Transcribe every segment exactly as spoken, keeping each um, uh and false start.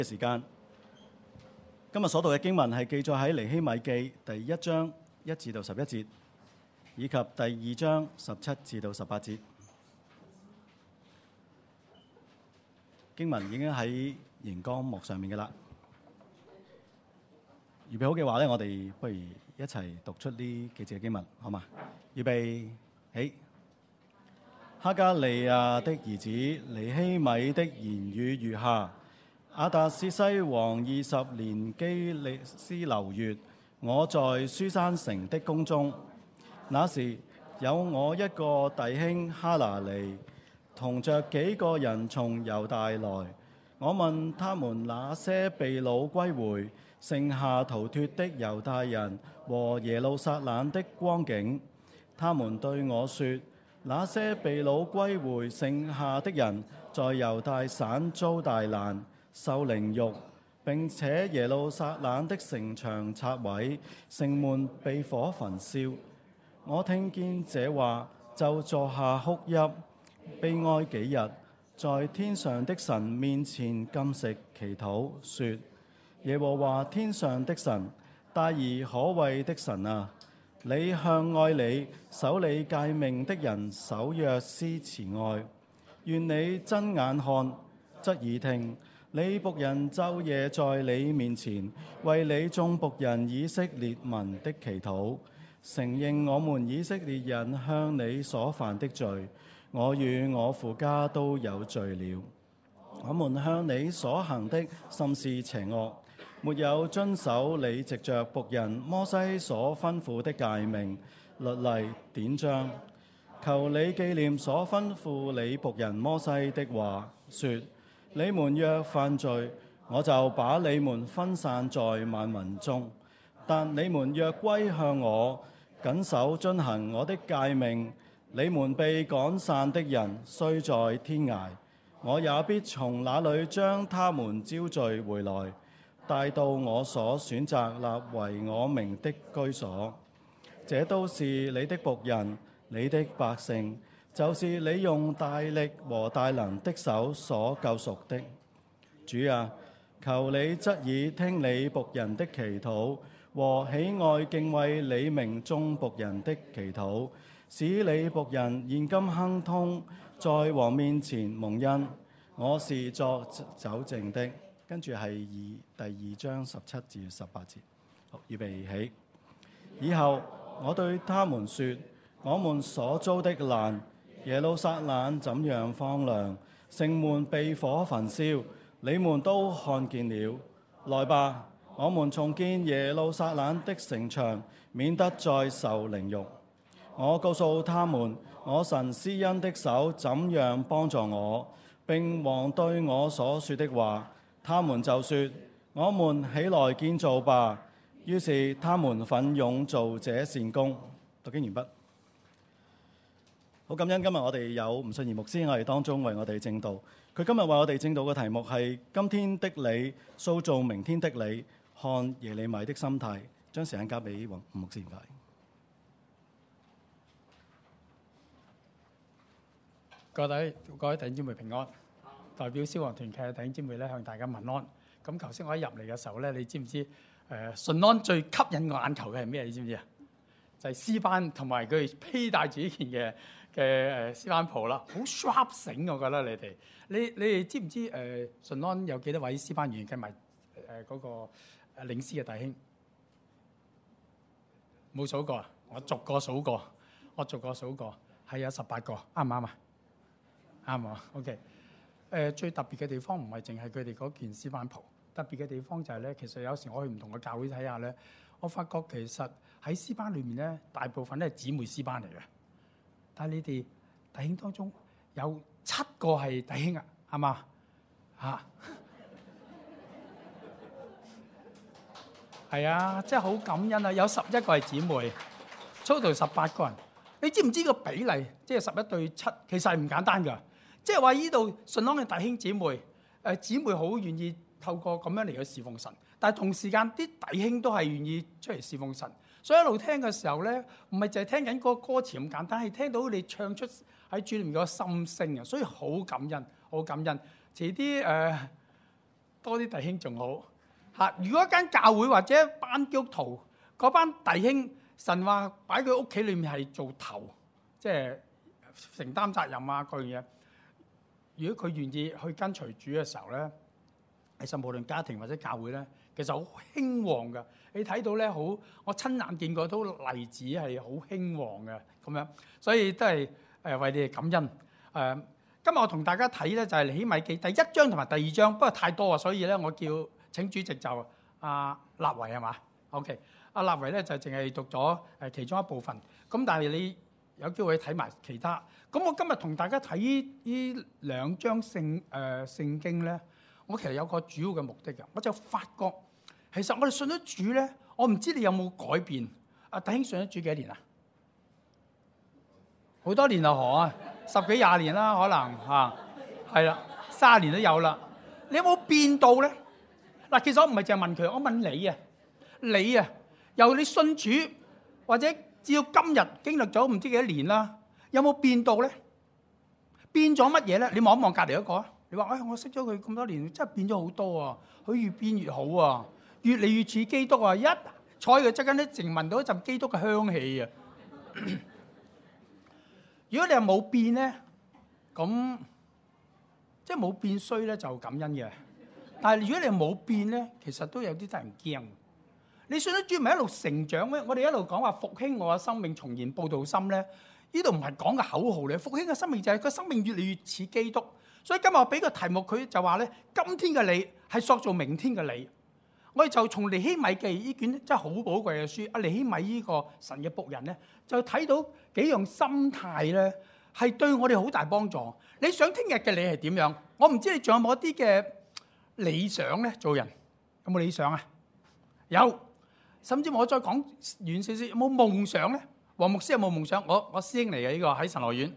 嘅時間，今日所讀嘅經文係記載喺尼希米記第一章一至到十一節，以及第二章十七至到十八節。經文已經喺熒光幕上面嘅啦。預備好嘅話咧，我哋不如一齊讀出呢幾節嘅經文，好嘛？預備起。哈加利亞的兒子尼希米的言語如下：亞達薛西王二十年基利斯流月，我在書珊城的宮中。那時有我一個弟兄哈拿尼，同着幾個人從猶大來。我問他們那些被擄歸回、剩下逃脫的猶大人和耶路撒冷的光景。他們對我說：那些被擄歸回剩下的人，在猶大省遭大難，受凌辱，並且耶路撒冷的城牆拆毀，城門被火焚燒。我聽見這話，就坐下哭泣，悲哀幾日，在天上的神面前禁食祈禱，說：耶和華天上的神，大而可畏的神啊！你向愛你、守你誡命的人守約施慈愛，願你睜眼看，側耳聽，你僕人晝夜在你面前為你眾僕人以色列民的祈禱，承認我們以色列人向你所犯的罪。我與我父家都有罪了，我們向你所行的甚是邪惡，沒有遵守你藉着僕人摩西所吩咐的誡命、律例、典章。求你紀念所吩咐你僕人摩西的話，說：你們若犯罪，我就把你們分散在萬民中；但你們若歸向我，謹守遵行我的誡命，你們被趕散的人雖在天涯，我也必從那裏將他們招聚回來，帶到我所選擇立為我名的居所。這都是你的僕人，你的百姓，就是你用大力和大能的手所救贖的。主啊，求你側耳聽你僕人的祈禱，和喜愛敬畏你名中僕人的祈禱，使你僕人現今亨通，在王面前蒙恩。我是作酒政的。跟住係二第二章十七至十八節。好，預備起。以後我對他們說：我們所遭的難，耶路撒冷怎樣荒涼，城門被火焚燒，你們都看見了。來吧，我們重建耶路撒冷的城牆，免得再受凌辱。我告訴他們，我神施恩的手怎樣幫助我，並王對我所說的話。他們就說：我們起來建造吧。於是他們奮勇做這善工。讀經完畢。好感恩，今日我哋有吳信賢牧師喺我哋當中為我哋證道。佢今日為我哋證道嘅題目係：今天的你塑造明天的你，看耶利米的心態。將時間交俾吳牧師。 各位各位弟兄姊妹平安。代表消防團契嘅弟兄姊妹咧，向大家問安。咁頭先我一入嚟嘅時候咧，你知唔知誒順安最吸引我眼球嘅係咩？你知唔知啊？就係詩班同埋佢披戴住呢件嘅嘅誒詩班袍啦，好 sharp 醒，我覺得你哋。你你哋知唔知誒順安有幾多位詩班員計埋誒嗰個領詩嘅弟兄？冇數過啊！我逐個數過，我逐個數過，係有十八個，啱唔啱啊？啱啊 ，OK。誒、呃、最特別嘅地方唔係淨係佢哋嗰件詩班袍，特別嘅地方就係咧，其實有時我去唔同嘅教會睇下咧，我發覺其實喺詩班裏面咧，大部分都係姊妹詩班嚟嘅。但係你哋弟兄當中有七個係弟兄啊，係嘛？嚇，係啊，真係好感恩啊！有十一個係姊妹，total十八個人。你知唔知個比例？即係十一對七，其實係唔簡單㗎。即係話呢度順安嘅弟兄姊妹，誒姊妹好願意透過咁樣嚟去侍奉神，但係同時間啲弟兄都係願意出嚟侍奉神。所以一路聽嘅時候咧，唔係淨係聽緊個歌詞咁簡單，係聽到你唱出喺主裏面個心聲啊！所以好感恩，好感恩。遲啲誒多啲弟兄仲好嚇。如果一間教會或者一班基督徒嗰班弟兄，神話擺佢屋企裏面係做頭，即係承擔責任啊各樣嘢。如果佢願意去跟隨主嘅時候咧，其實無論家庭或者教會咧，其實好興旺㗎。你睇到咧，好我親眼見過都例子係好興旺嘅咁樣，所以都係誒為你哋感恩誒。呃今日我同大家睇咧就係尼希米記第一章同埋第二章，不過太多啊，所以咧我叫請主席就阿立維係嘛 ？OK， 阿立維咧就淨係讀咗誒其中一部分，咁但係你有機會睇埋其他。咁我今日同大家睇呢兩章聖誒、呃、聖經咧，我其實有個主要嘅目的嘅，我就發覺其實我哋信咗主咧，我唔知你有冇改變。阿弟兄信咗主幾多年啊？好多年啦，何啊？十幾廿年啦，可能嚇，係啦，三十年都有啦。你有冇變到咧？嗱，其實我唔係淨係問佢，我問你啊，你啊，由你信主或者至到今日經歷咗唔知幾多年啦，有冇變到咧？變咗乜嘢咧？你望一望隔離嗰個啊，你話：哎，我識咗佢咁多年，真係變咗好多啊！佢越變越好啊，越嚟越似基督啊！一坐喺佢側間咧，淨聞到一陣基督嘅香氣啊！如果你係冇變咧，咁即係冇變衰咧，就感恩嘅。但係如果你係冇變咧，其實都有啲得人驚。你信得主咪一路成長咩？我哋一路講話復興我嘅生命，重燃佈道心咧。呢度唔係講嘅口號嚟，復興嘅生命就係個生命越嚟越似基督。所以今日我俾個題目佢就話咧：今天嘅你係塑造明天嘅你。我哋就從尼希米記呢卷真係好寶貴嘅書，阿尼希米呢個神嘅僕人咧，就睇到幾樣心態咧，係對我哋好大幫助。你想聽日嘅你係點樣？我唔知你仲有冇一啲嘅理想咧？做人有冇理想啊？有，甚至我再講遠少少，有冇夢想咧？黃牧師有冇夢想？我我師兄嚟嘅呢個喺神學院，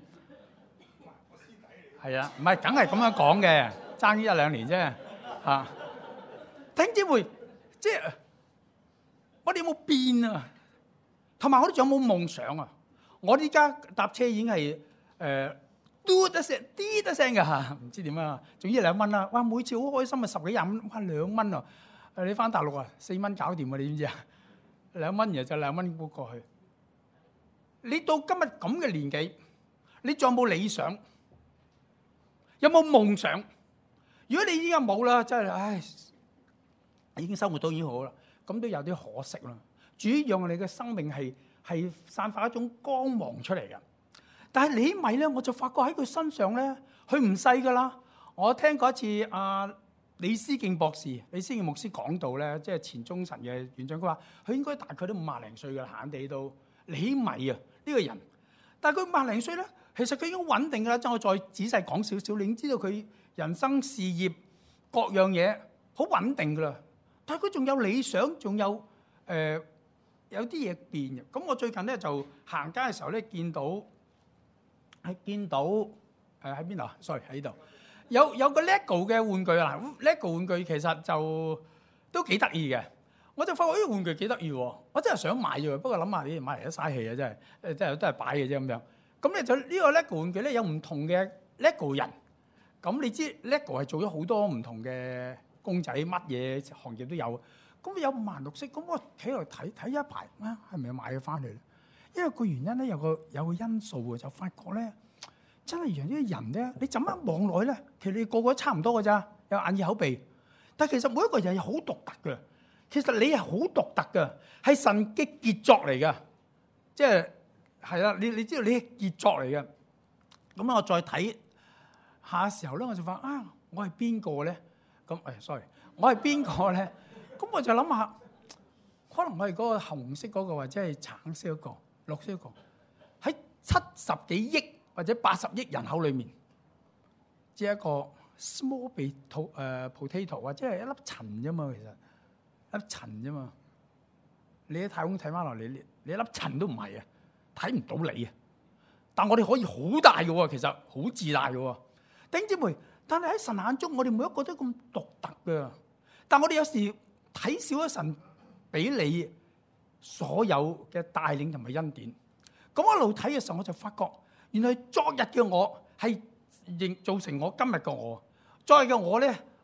係啊，唔係梗係咁樣講嘅，爭呢一兩年啫嚇。弟兄姊妹。即係我哋有冇變啊？同埋我哋仲有冇夢想啊？我哋而家搭車已經係誒嘟一聲、啲一聲嘅嚇，唔知點啊？仲一兩蚊啦！哇，每次好開心啊，十幾廿蚊，哇兩蚊啊！誒你翻大陸啊，四蚊搞掂啊！你知唔知啊？兩蚊然後就兩蚊沽過去。你到今日咁嘅年紀，你仲有冇理想？有冇夢想？如果你依家冇啦，真係唉〜已經生活到已經好啦，咁都有啲可惜啦。主讓我哋嘅生命係係散發一種光芒出嚟嘅。但係尼希米咧，我就發覺喺佢身上咧，佢唔細噶啦。我聽過一次阿、啊、李思敬博士、李思敬牧師講到咧，即係前中神嘅院長，佢話佢應該大概都五廿零歲嘅閒地到尼希米啊呢、呢個人。但係佢五廿零歲咧，其實佢已經穩定噶啦。即係我再仔細講少少，你已經知道佢人生事業各樣嘢好穩定噶啦。但係佢仲有理想，仲有誒、呃、有啲嘢變嘅。咁我最近咧就行街嘅時候咧，見到係見到誒喺邊度啊 ？sorry 喺呢度有有個 LEGO 嘅玩具啊！LEGO 玩具其實就都幾得意嘅。我就發覺呢個玩具幾得意喎，我真係想買嘅。不過諗下你買嚟都嘥氣啊，真係誒真係都係擺嘅啫咁樣。咁咧就呢個 LEGO 玩具咧有唔同嘅 LEGO 人。咁你知 LEGO 係做咗好多唔同嘅公仔，乜嘢行業都有，咁有五顏六色，咁我企喺度睇睇一排，啊，係咪要買佢翻嚟咧？因為個原因咧有個有個因素嘅，就發覺咧，真係讓啲人咧，你怎樣望落去咧，其實你個個都差唔多嘅咋，有眼耳口鼻，但係其實每一個人係好獨特嘅，其實你係好獨特嘅，係神嘅傑作嚟嘅，即係係啦，你你知道你係傑作嚟嘅，咁我再睇下時候咧，我就發啊，我係邊個咧？咁誒 sorry，我係邊個咧？咁我就諗下，可能我係嗰個紅色嗰個，或者係橙色嗰個、綠色嗰個，喺七十幾億或者八十億人口裏面，只係一個 small potato 誒 potato 或者係一粒塵啫嘛，其實一粒塵啫嘛。你喺太空睇翻落嚟，你你一粒塵都唔係啊，睇唔到你啊。但我哋可以好大嘅喎，其實好自大嘅喎，弟兄姊妹。但係喺神眼中，我哋每一個都咁獨特嘅。但我哋有時睇少咗神俾你所有嘅帶領同埋恩典。咁我一路睇嘅時候，我就發覺原來昨日嘅我係造成我今日嘅我。昨日嘅我咧，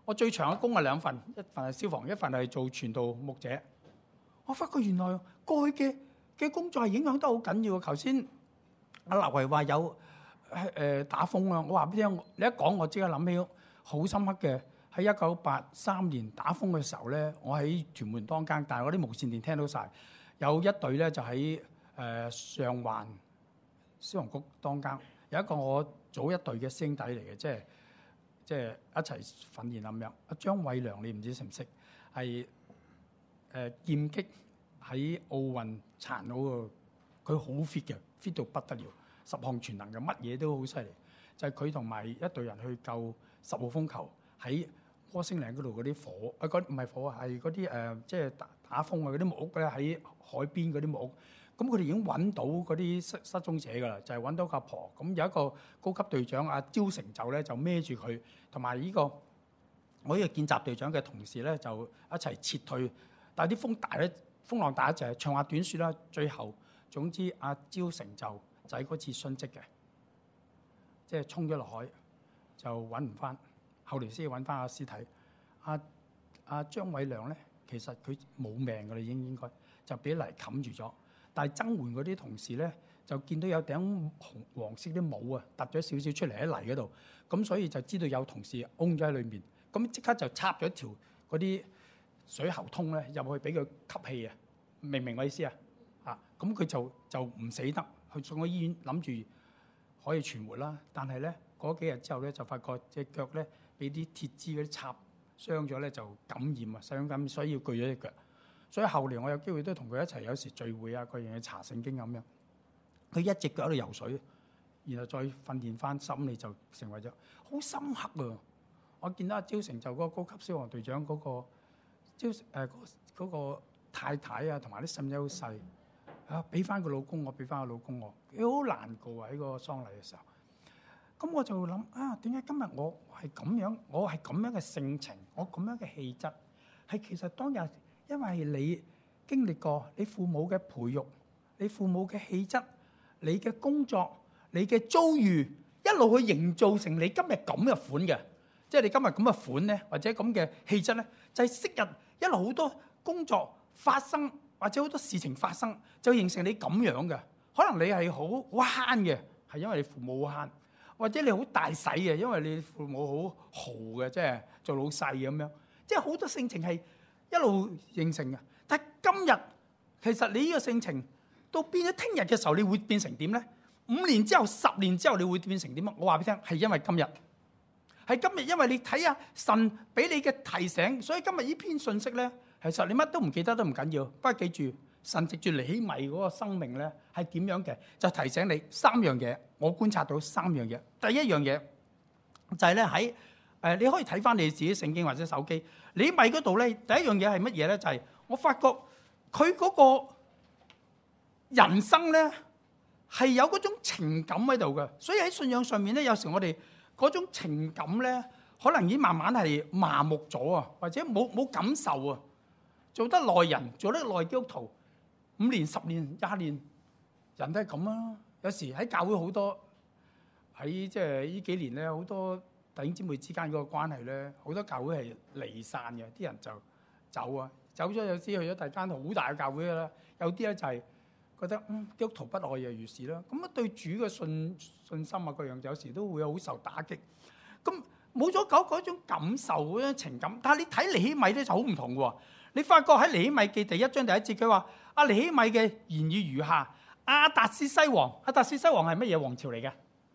我最長嘅工係兩份，一份係消防，一份係做傳道牧者。我發覺原來過去嘅嘅工作係影響得好緊要。頭先阿立維話有誒、呃、打風啊，我話俾你聽，你一講我即刻諗起好深刻嘅。喺一九八三年打風嘅時候咧，我喺屯門當更，但係我啲無線電聽到晒。有一隊咧就喺誒、呃、上環消防局當更，有一個我早一隊嘅師兄弟嚟嘅，即係即係一齊訓練咁樣。阿張偉良，你唔知識唔識？係誒、呃、劍擊喺奧運殘奧度，佢好 fit 嘅 ，fit 到不得了，十項全能嘅，乜嘢都好犀利。就係佢同埋一隊人去救十號風球喺波星嶺嗰度嗰啲火，啊嗰唔係火啊，係嗰啲誒即係打打風啊嗰啲木屋咧，喺海邊嗰啲木屋。咁佢哋已經揾到嗰啲失失蹤者㗎啦，就係、是、揾到個阿婆。咁有一個高級隊長阿焦成就咧，就孭住佢，同埋呢個我呢個見習隊長嘅同事咧，就一齊撤退。但係啲風大咧，風浪大一隻，長話短説啦。最後總之阿焦成就就喺嗰次殉職嘅，即係衝咗落海就揾唔翻。後嚟先揾翻阿屍體。阿阿張偉良咧，其實佢冇命㗎啦，已經應該就俾泥冚住咗。但係增援嗰啲同事咧，就見到有頂紅黃色啲帽啊，突咗少少出嚟喺泥嗰度，咁所以就知道有同事擁咗喺裏面，咁即刻就插咗條嗰啲水喉通咧入去俾佢吸氣啊！明唔明我意思啊？啊，咁佢就就唔死得，去送去醫院諗住可以存活啦。但係咧嗰幾日之後咧，就發覺隻腳咧俾啲鐵枝嗰啲插傷咗咧，就感染啊，細菌感染，所以要鋸咗隻腳。所以後嚟我有機會都同佢一齊有時聚會啊，各樣嘢查聖經咁樣。佢一隻腳喺度游水，然後再訓練翻心理就成為咗好深刻啊！我見到阿焦成就嗰個高級消防隊長嗰、嗰個焦誒嗰嗰個太太啊，同埋啲細仔好細啊，俾翻個老公我，俾翻個老公我，佢好難過啊！喺個喪禮嘅時候，咁我就諗啊，點解今日我係咁樣？我係咁樣嘅性情，我咁樣嘅氣質，係其實當日。因為你經歷過你父母嘅培育，你父母嘅氣質，你嘅工作，你嘅遭遇，一路去營造成你今日咁嘅款嘅，即係你今日咁嘅款咧，或者咁嘅氣質咧，就係昔日一路好多工作發生，或者好多事情發生，就形成你咁樣嘅。可能你係好好慳嘅，係因為你父母好慳，或者你好大使嘅，因為你父母好豪嘅，即係做老細咁樣，即係好多性情係一路形成嘅，但係今日其實你呢個性情到變咗聽日嘅時候，你會變成點咧？五年之後、十年之後，你會變成點啊？我話俾你聽，係因為今日，係今日，因為你睇下神俾你嘅提醒，所以今日呢篇信息咧，其實你乜都唔記得都唔緊要，不過記住神藉住尼希米嗰個生命咧係點樣嘅，就提醒你三樣嘢。我觀察到三樣嘢，第一樣嘢就係咧喺。誒，你可以睇翻你自己聖經或者手機，尼希米嗰度咧，第一樣嘢係乜嘢咧？就係、是、我發覺佢嗰個人生咧係有嗰種情感喺度嘅，所以喺信仰上面咧，有時我哋嗰種情感咧，可能已經慢慢係麻木咗啊，或者冇冇感受啊，做得耐人，做得耐基督徒，五年、十年、廿年，人都係咁啊。有時喺教會好多喺即係呢幾年咧，好多弟兄姊妹之間嗰個關係咧，好多教會係離散嘅，啲人就走啊，走咗有啲去咗第間好大嘅教會啦，有啲咧就係覺得嗯基督徒不愛又如是啦，咁啊對主嘅信信心啊各樣有時都會好受打擊，咁冇咗嗰嗰種感受嗰種情感。但係你睇尼希米咧就好唔同喎，你發覺喺尼希米記第一章第一節佢話阿尼希米嘅言語如下：亞達薛西王，亞達薛西王係乜嘢王朝嚟嘅？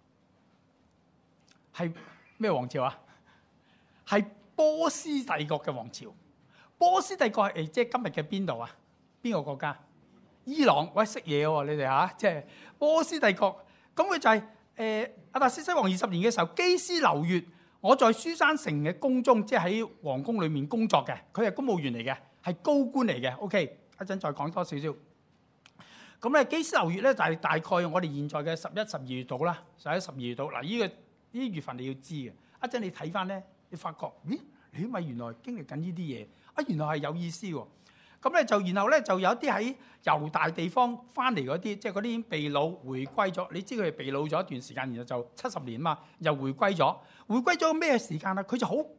係咩王朝啊？係波斯帝國嘅王朝。波斯帝國係即係今日嘅邊度啊？邊個國家？伊朗。喂，識嘢喎你哋嚇，即係波斯帝國。咁佢就係誒亞達薛西王二十年嘅時候，基斯流月，我在書珊城嘅宮中，即係喺皇宮裏面工作嘅。佢係公務員嚟嘅，係高官嚟嘅。OK，一陣再講多少少。咁咧基斯流月咧就係大概我哋現在嘅十一、十二月度啦，十一、十二月度。嗱，呢個呢啲月份你要知嘅。一陣你睇翻咧，你發覺咦，你咪原來經歷緊呢啲嘢啊，原來係有意思喎。咁咧就然後咧就有啲喺猶大地方翻嚟嗰啲，即係嗰啲被擄回歸咗。你知佢哋被擄咗一段時間，然後就七十年嘛，又回歸咗。回歸咗咩時間啊？佢就好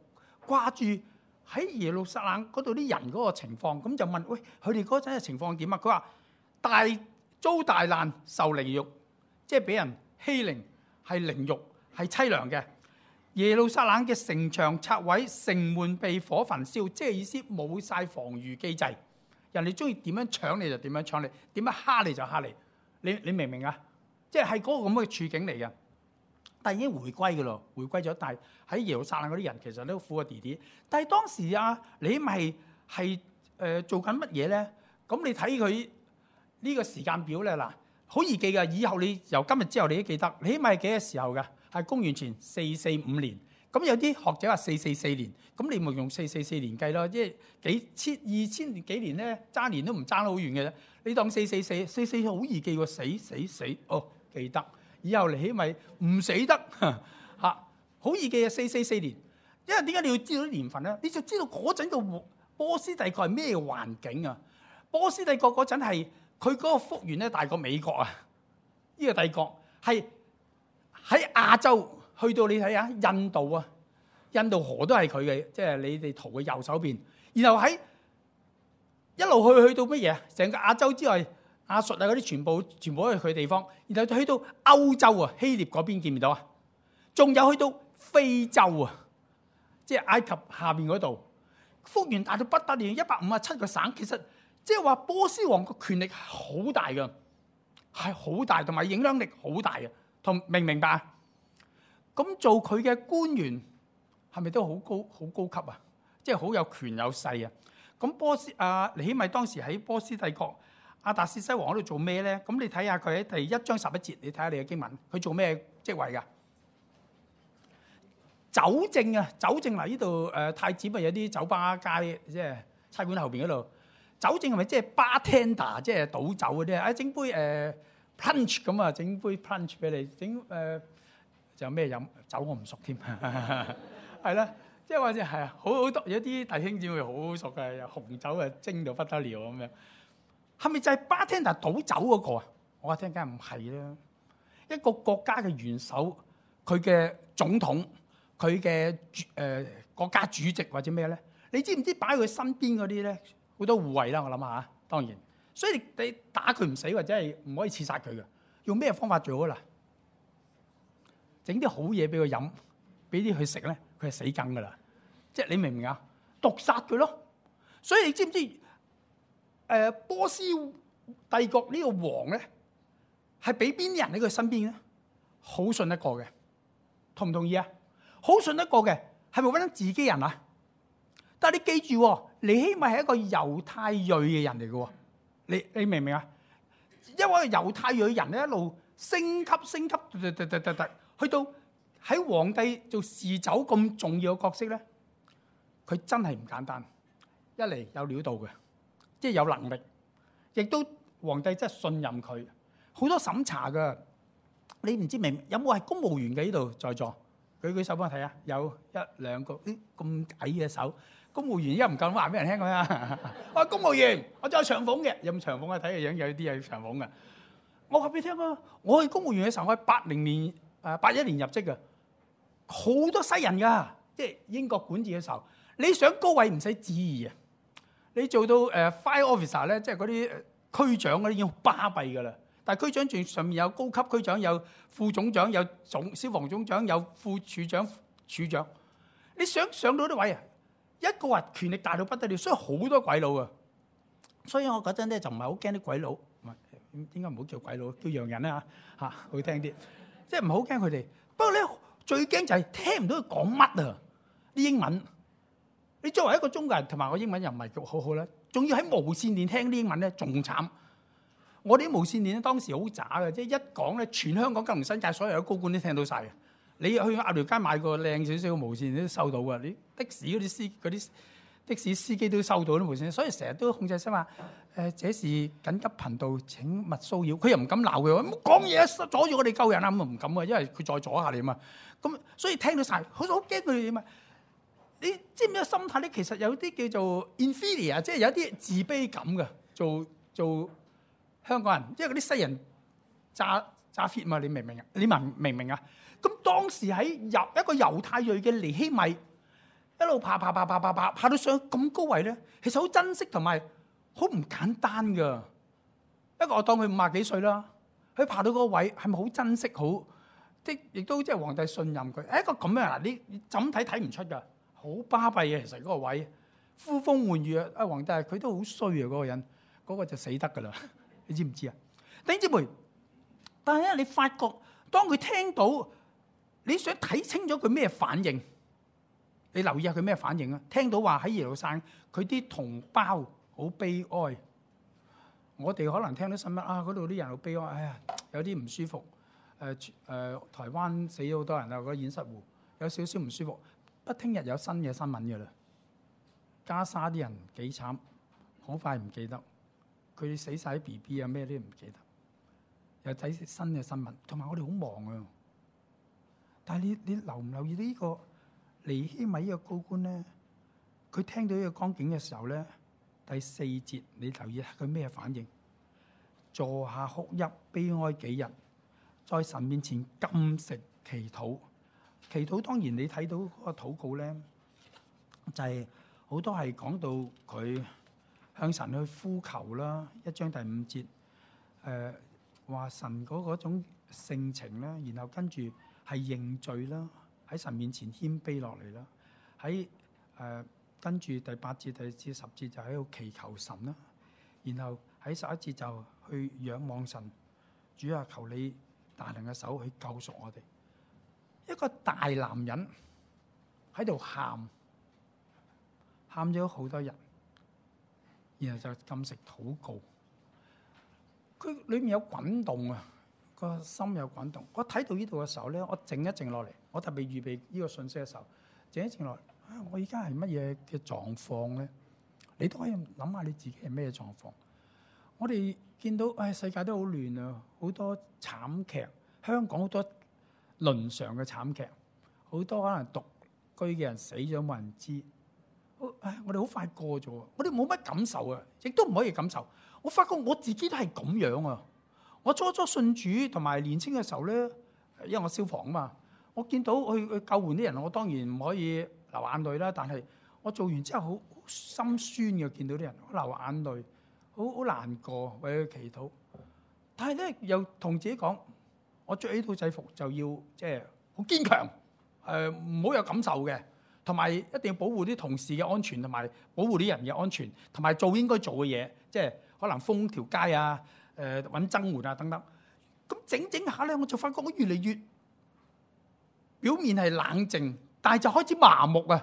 掛住喺耶路撒冷嗰度啲人嗰個情況，咁就問：喂，佢哋嗰陣嘅情況點啊？佢話大遭大難，受凌辱，即係俾人欺凌，係凌辱，係凄涼嘅。耶路撒冷嘅城牆拆毀，城門被火焚燒，即係意思冇晒防禦機制。人哋中意點樣搶你就點樣搶你，點樣蝦你就蝦你。你你明唔明啊？即係係嗰個咁嘅處境嚟嘅。但係已經回歸嘅咯，回歸咗。但係喺耶路撒冷嗰啲人其實都苦過弟弟。但係當時啊，尼希米係係誒做緊乜嘢咧？咁你睇佢呢個時間表咧，嗱，好易記㗎。以後你由今日之後你都記得。尼希米係幾嘅時候㗎？係公元前四四五年。咁有啲學者話四四四年，咁你咪用四四四年計咯，即係幾千二千年幾年咧，爭年都唔爭得好遠嘅啫。你當四四四四四好易記喎，死死死，哦記得。以後尼希米唔死得嚇，好易記啊！四四四年，因為點解你要知道啲年份咧？你就知道嗰陣個波斯帝國係咩環境啊？波斯帝國嗰陣係佢嗰個幅員咧大過美國啊！呢、這個帝國係喺亞洲。去到你睇下印度啊，印度河都係佢嘅，即係你哋圖嘅右手邊。然後喺一路去去到乜嘢？成個亞洲之外，亞述啊嗰啲全部全部都係佢地方。然後去到歐洲啊，希臘嗰邊見唔見到啊？仲有去到非洲啊，即係埃及下邊嗰度，幅員大到不得了，一百五十七個省。其實即係話波斯王個權力好大㗎，係好大，同埋影響力好大嘅。同明唔明白啊？咁做佢嘅官員係咪都好高好高級啊？即係好有權有勢啊！咁波斯啊，尼希米當時喺波斯帝國亞達薛西王嗰度做咩咧？咁你睇下佢喺第一章十一節，你睇下你嘅經文，佢做咩職位㗎？酒政啊，酒政嗱，呢度誒太子咪有啲酒吧街，即係差館後邊嗰度。酒政係咪即係 bartender， 即係倒酒嗰啲啊？整杯誒 punch 咁啊，整杯 punch 俾你，整誒。仲有咩飲酒我唔熟添，係啦，即係話即係好好多有啲弟兄姊妹好好熟嘅，紅酒啊精到不得了咁樣，係咪就係 bartender 倒酒嗰個啊？我話聽梗係唔係啦，一個國家嘅元首，佢嘅總統，佢嘅誒國家主席或者咩咧？你知唔知擺佢身邊嗰啲咧好多護衛啦？我諗下嚇，當然，所以你打佢唔死或者係唔可以刺殺佢嘅，用咩方法最好啦？整啲好嘢俾佢飲，俾啲佢食咧，佢係死梗噶啦！即係你明唔明啊？毒殺佢咯！所以你知唔知？誒、呃、波斯帝國呢個王咧，係俾邊啲人喺佢身邊咧？好信得過嘅，同唔同意啊？好信得過嘅，係咪揾緊自己人啊？但係你記住，尼希米係一個猶太裔嘅人嚟嘅，你你明唔明啊？因為猶太裔人咧一路升級升級，突突突突突。去到喺皇帝做侍酒咁重要嘅角色咧，佢真係唔簡單。一嚟有料到嘅，即係有能力，亦都皇帝真係信任佢。好多審查㗎，你唔知明有冇係公務員嘅呢度在座？舉舉手幫我睇下，有一兩個啲咁矮嘅手。公務員依家唔夠話俾人聽佢啊！我係公務員，我仲有長俸嘅，有冇長俸啊？睇個樣有啲係長俸嘅。我話俾你聽啊，我係公務員嘅時候，我係八零年。誒八一年入職嘅，好多西人㗎，即係英國管治嘅時候，你想高位唔使旨意啊！你做到誒 fire officer 咧，即係嗰啲區長嗰啲已經巴閉㗎啦。但係區長仲上面有高級區長，有副總長，有總消防總長，有副處長、處長。你想上到啲位啊，一個話權力大到不得了，所以好多鬼佬啊！所以我嗰陣咧就唔係好驚啲鬼佬，唔係應該唔好叫鬼佬，叫洋人啦嚇嚇，好聽啲。即係唔好驚佢哋，不過咧最驚就係聽唔到佢講乜啊！啲英文，你作為一個中國人，同埋我英文又唔係叫好好啦，仲要喺無線電聽啲英文咧，仲慘。我哋啲無線電咧當時好渣嘅，即係一講咧，全香港金融新界所有嘅高官都聽到晒嘅。你去鴨寮街買個靚少少嘅無線，你都收到嘅。你的士嗰啲司嗰啲的士司機都收到啲無線，所以成日都控制聲話誒，這是緊急頻道，請勿騷擾。佢又唔敢鬧佢，唔好講嘢，阻住我哋救人啊！咁啊唔敢啊，因為佢再阻下你啊嘛。咁所以聽到晒，好好驚佢哋點啊！你知唔知心態咧？其實有啲叫做 inferior， 即係有啲自卑感嘅，做做香港人，因為嗰啲西人揸揸 fit 嘛，你明唔明啊？你明明唔明啊？咁當時喺猶一個猶太裔嘅尼希米， 一路爬爬爬爬爬爬爬到上咁高位咧，其實好珍惜同埋好唔簡單噶。一個我當佢五廿幾歲啦，佢爬到嗰個位係咪好珍惜？好即亦都即係皇帝信任佢。一個咁樣嗱，你怎睇睇唔出㗎？好巴閉嘅，其實嗰個位呼風喚雨啊！啊，皇帝佢都好衰啊，嗰個人嗰個就死得㗎啦。你知唔知啊？弟兄姊妹，但係咧，你發覺當佢聽到，你想睇清楚佢咩反應？你留意下佢咩反應啊？聽到話喺耶路撒冷，佢啲同胞好悲哀。我哋可能聽到新聞啊，嗰度啲人好悲哀，哎呀，有啲唔舒服。誒、呃、誒、呃，台灣死咗好多人啊，嗰個堰塞湖有少少唔舒服。不，聽日有新嘅新聞㗎啦。加沙啲人幾慘，好快唔記得。佢哋死晒啲 B B 啊，咩都唔記得。又睇新嘅新聞，同埋我哋好忙啊。但係你你留唔留意呢個尼希米嘅高官咧？佢聽到呢個光景嘅時候咧，第四節你留意下佢咩反應？坐下哭泣悲哀幾日，在神面前禁食祈禱。祈禱當然你睇到嗰個禱告咧，就係、是、好多係講到佢向神去呼求啦。一章第五節，誒、呃、話神嗰嗰種性情啦，然後跟住係認罪啦，喺神面前謙卑落嚟啦。喺誒、呃、跟住第八節、第至十節就喺度祈求神啦。然後喺十一節就去仰望神，主啊，求你大能嘅手去救贖我哋。一個大男人喺度喊，喊咗好多日，然後就禁食禱告。佢裏面有滾動啊，個心有滾動。我睇到呢度嘅時候咧，我靜一靜落嚟，我特別預備呢個信息嘅時候，靜一靜落嚟。啊，我而家係乜嘢嘅狀況咧？你都可以諗下你自己係咩狀況。我哋見到唉、哎，世界都好亂啊，好多慘劇，香港好多倫常嘅慘劇，好多可能獨居嘅人死咗冇人知。唉，我哋好快過咗，我哋冇乜感受啊，亦都唔可以感受。我發覺我自己都係咁樣啊！我初初信主同埋年青嘅時候咧，因為我消防啊嘛，我見到去去救援啲人，我當然唔可以流眼淚啦。但係我做完之後好心酸嘅，見到啲人流眼淚，好好難過，為佢祈禱。但係咧又同自己講，我着呢套制服就要即係好堅強，誒唔好有感受嘅，同埋一定要保護啲同事嘅安全，同埋保護啲人嘅安全，同埋做應該做嘅嘢，即係可能封條街啊、誒揾增援啊等等。咁整整下咧，我就發覺我越嚟越表面係冷靜，但係就開始麻木啊！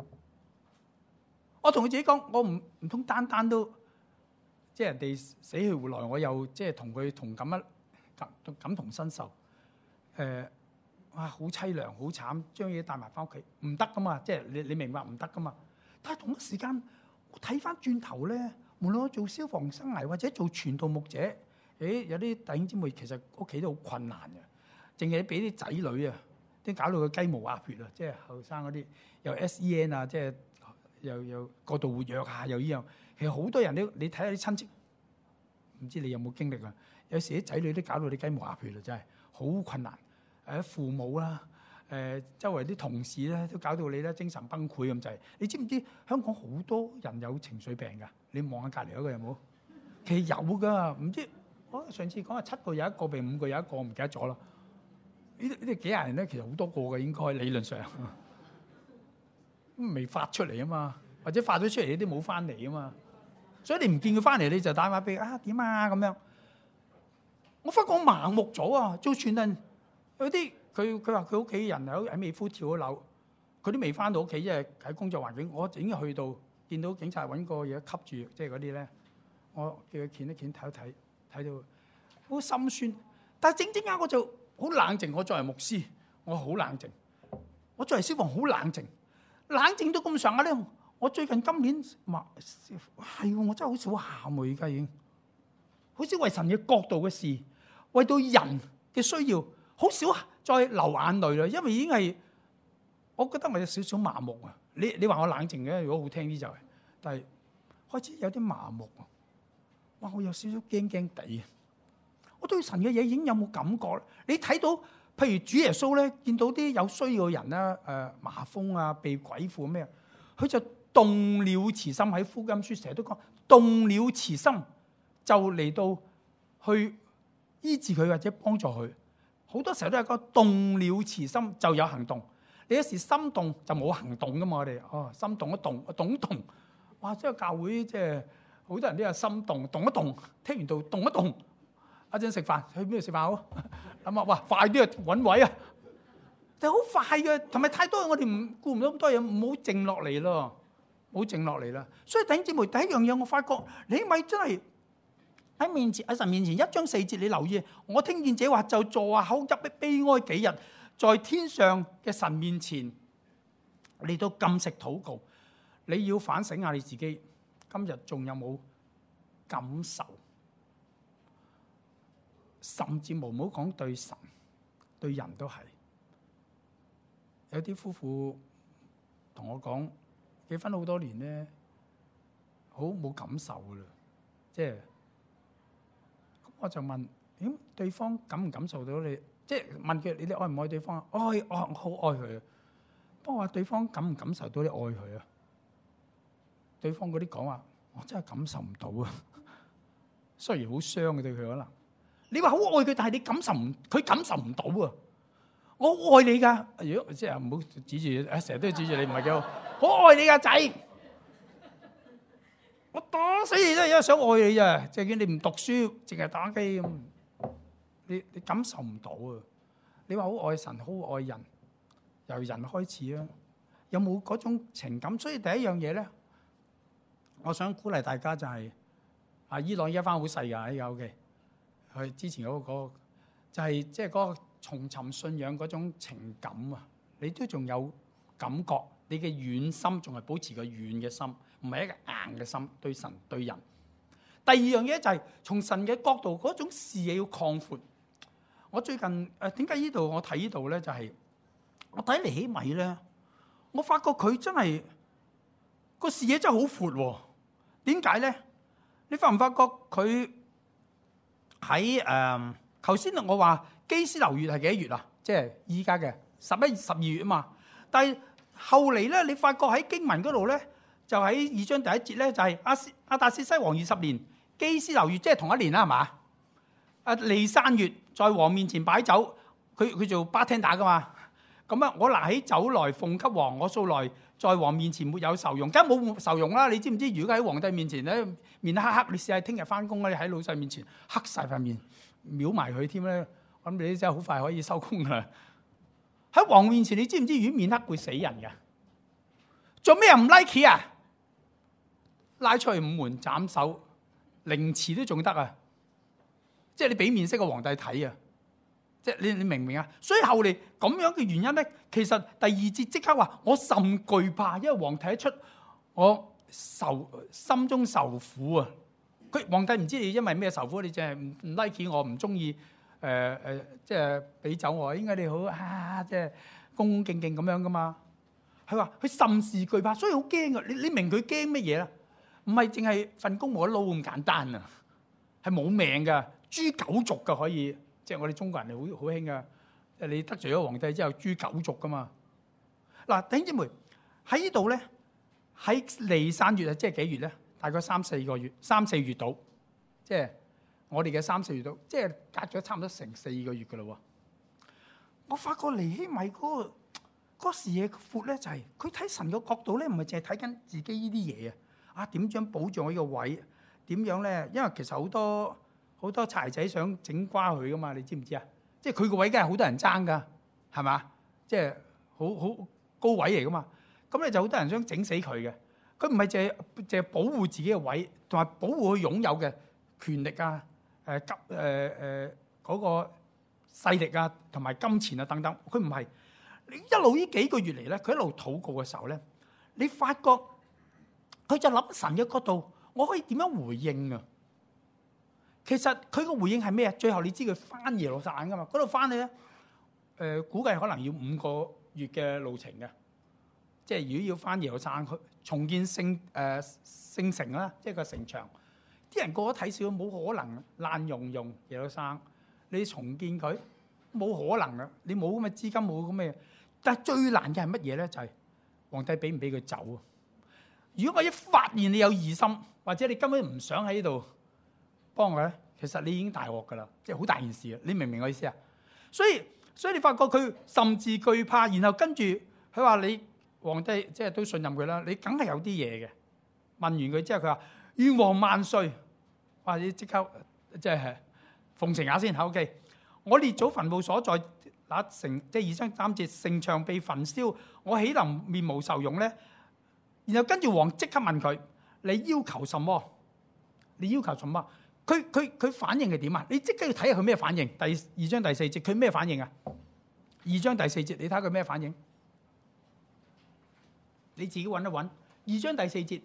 我同佢自己講，我唔唔通單單都即係人哋死去活來，我又即係同佢同感一感感同身受。誒、呃，哇，好凄涼，好慘，將嘢帶埋翻屋企，唔得噶嘛！即係你你明白唔得噶嘛？但係同一時間，我睇翻轉頭咧，無論我做消防生涯或者做傳道牧者，誒有啲弟兄姊妹其實屋企都好困難嘅，淨係俾啲仔女啊，都搞到個雞毛鴨血啊！即係後生嗰啲又 S E N 啊，即係又又過度活躍啊，又依樣。其實好多人都你睇下啲親戚，唔知你有冇經歷啊？有時啲仔女都搞到啲雞毛鴨血啊，真係好困難。誒父母啦，誒周圍啲同事咧，都搞到你咧精神崩潰咁滯。你知唔知香港好多人有情緒病㗎？你望下隔離嗰個有冇？其實有㗎，唔知我上次講係七個有一個病，五個有一個，我唔記得咗啦。呢呢啲幾廿人咧，其實好多個嘅應該理論上，未發出嚟啊嘛，或者發咗出嚟啲冇翻嚟啊嘛。所以你唔見佢翻嚟，你就打電話俾佢啊點啊咁樣。我發覺我盲目咗啊！做傳人有啲佢佢話佢屋企人喺喺美孚跳咗樓，佢都未翻到屋企，因為喺工作環境。我已經去到見到警察揾個嘢吸住，即係嗰啲咧，我叫佢鉗一鉗睇一睇，睇到好心酸。但係整整下我就好冷靜。我作為牧師，我好冷靜。我作為消防好冷靜，冷靜到咁上下咧。我最近今年話係我真係好少喊喎，而家已經好少為神嘅角度嘅事，為到人嘅需要，好少再流眼淚啦。因為已經係我覺得我有少少麻木啊。你你話我冷靜嘅，如果好聽啲就係、是，但係開始有啲麻木啊。哇！我有少少驚驚地，我對神嘅嘢已經有冇感覺？你睇到譬如主耶穌咧，見到啲有需要嘅人啦，誒、呃、麻風啊、被鬼附咩？ 佢就動了慈心，喺福音書成日都講動了慈心，就嚟到去醫治佢或者幫助佢。好多時候都係講動了慈心就有行動。你有時心動就冇行動噶嘛？我哋哦，心動一動，動一動，哇！即係教會即係好多人都有心動，動一動，聽完道動一動。一陣食飯，去邊度食飯好？諗下，哇！快啲啊，揾位啊！就好快嘅，同埋太多我哋唔顧唔到咁多嘢，唔好靜落嚟咯，唔好靜落嚟啦。所以弟兄姊妹，第一樣嘢我發覺，你咪真係喺面前喺神面前一章四節，你留意，我聽見這話就坐下口泣悲哀幾日，在天上嘅神面前嚟到禁食禱告。你要反省下你自己，今日仲有冇感受？甚至無唔好講對神，對人都係。有啲夫婦同我講，結婚好多年咧，好冇感受噶啦，即係咁我就問：點對方感唔感受到你？即係問佢：你哋愛唔愛對方啊？愛，愛，我好愛佢啊！不過話對方感唔感受到你愛佢啊？對方嗰啲講話，我真係感受唔到啊！雖然好傷嘅對佢可能，你話好愛佢，但係你感受唔，佢感受唔到啊！我愛你噶，如果即係唔好指住，誒成日都要指住你，唔係幾好。好愛你噶仔，我打死你都係因為想愛你咋，就見你唔讀書，淨係打機咁，你你感受唔到啊！你話好愛神，好愛人，由人開始啊，有冇嗰種情感？所以第一樣嘢咧，我想鼓勵大家就係、是，啊伊朗依家翻好細噶，依家 OK，佢之前嗰、那個、那個、就係即係嗰個。重尋信仰嗰種情感啊，你都仲有感覺，你嘅軟心仲係保持個軟嘅心，唔係一個硬嘅心對神對人。第二樣嘢就係從神嘅角度嗰種視野要擴闊。我最近誒點解呢度我睇呢度咧，就係、是、我睇尼希米咧，我發覺佢真係個視野真係好闊喎。點解咧？你發唔發覺佢喺誒頭先我話？基斯流月係幾多月啊？即係依家嘅十一、十二月啊嘛。但係後嚟咧，你發覺喺經文嗰度咧，就喺二章第一節咧，就係亞斯亞達薛西王二十年，基斯流月即係同一年啦，係嘛？啊尼散月在王面前擺酒，佢佢做 bartender 噶嘛。咁啊，我拿起酒來奉給王，我素來在王面前沒有愁容，梗係冇愁容啦。你知唔知？如果喺皇帝面前咧，面黑黑，你試下聽日翻工咧，喺老細面前黑晒塊面，秒埋佢添咧。咁你真係好快可以收工噶啦！喺王面前，你知唔知如果面黑會死人㗎？做咩又唔 like 啊？拉出去五門斬首，凌遲都仲得啊！即係你俾面色個皇帝睇啊！即係你你明唔明啊？所以後嚟咁樣嘅原因咧，其實第二節即刻話我甚懼怕，因為皇帝一出，我受心中受苦啊！佢皇帝唔知你因為咩受苦，你淨係唔唔 like 我，唔中意。誒、呃、誒、呃，即係俾酒我，應該你好啊，即係恭恭敬敬咁樣噶嘛。佢話佢甚是懼怕，所以好驚噶。你你明佢驚乜嘢啦？唔係淨係份工冇得撈咁簡單啊，係冇命噶，誅九族噶可以。即係我哋中國人係好好興噶。誒，你得罪咗皇帝之後，誅九族噶嘛。嗱，弟兄姊妹喺呢度咧，喺尼散月啊，即係幾月咧？大概三四個月，三四月到，即係。我哋嘅三四月度，即係隔咗差唔多成四個月噶啦喎。我發覺尼希米嗰、嗰個嗰、嗰個視野闊咧，就係佢睇神嘅角度咧，唔係淨係睇緊自己呢啲嘢啊。啊，點樣保障我呢個位？點樣咧？因為其實好多好多柴仔想整瓜佢噶嘛，你知唔知啊？即係佢個位梗係好多人爭噶，係嘛？即係好好高位嚟噶嘛。咁咧就好多人想整死佢嘅。佢唔係淨係淨係保護自己嘅位，同埋保護佢擁有嘅權力啊。誒急誒誒嗰個勢力啊，同埋金錢啊等等，佢唔係。你一路呢幾個月嚟咧，佢一路禱告嘅時候咧，你發覺佢就諗神嘅角度，我可以點樣回應啊？其實佢個回應係咩啊？最後你知佢翻耶路撒冷噶嘛？嗰度翻去咧，誒、呃、估計可能要五個月嘅路程嘅，即係如果要翻耶路撒冷去重建聖誒、呃、聖城啦，即係個城牆。啲人個個睇少，冇可能爛溶溶耶路撒冷，你重建佢冇可能啊！你冇咁嘅資金，冇咁嘅。但係最難嘅係乜嘢咧？就係、是、皇帝俾唔俾佢走啊？ 如果我一發現你有疑心，或者你根本唔想喺度幫我咧，其實你已經大鑊噶啦，即係好大件事啊！你明唔明我意思啊？所以所以你發覺佢甚至懼怕，然後跟住佢話你皇帝即係都信任佢啦，你梗係有啲嘢嘅。問完佢之後，佢話願王萬歲，哇！你即刻即係奉承下先。OK， 我列祖墳墓所在那城，即係二章三節，城牆被焚燒，我豈能面無愁容咧？然後跟住王即刻問佢：你要求什麼？你要求什麼？佢佢佢反應係點啊？你即刻要睇下佢咩反應。第二章第四節，佢咩反應啊？二章第四節，你睇下佢咩反應？你自己揾一揾。二章第四節，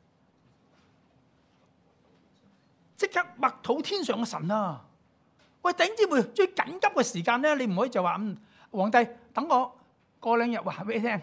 即刻默禱天上嘅神啊！喂，弟兄姊妹，最緊急嘅時間咧，你唔可以就話嗯，皇帝等我過兩日話俾你聽。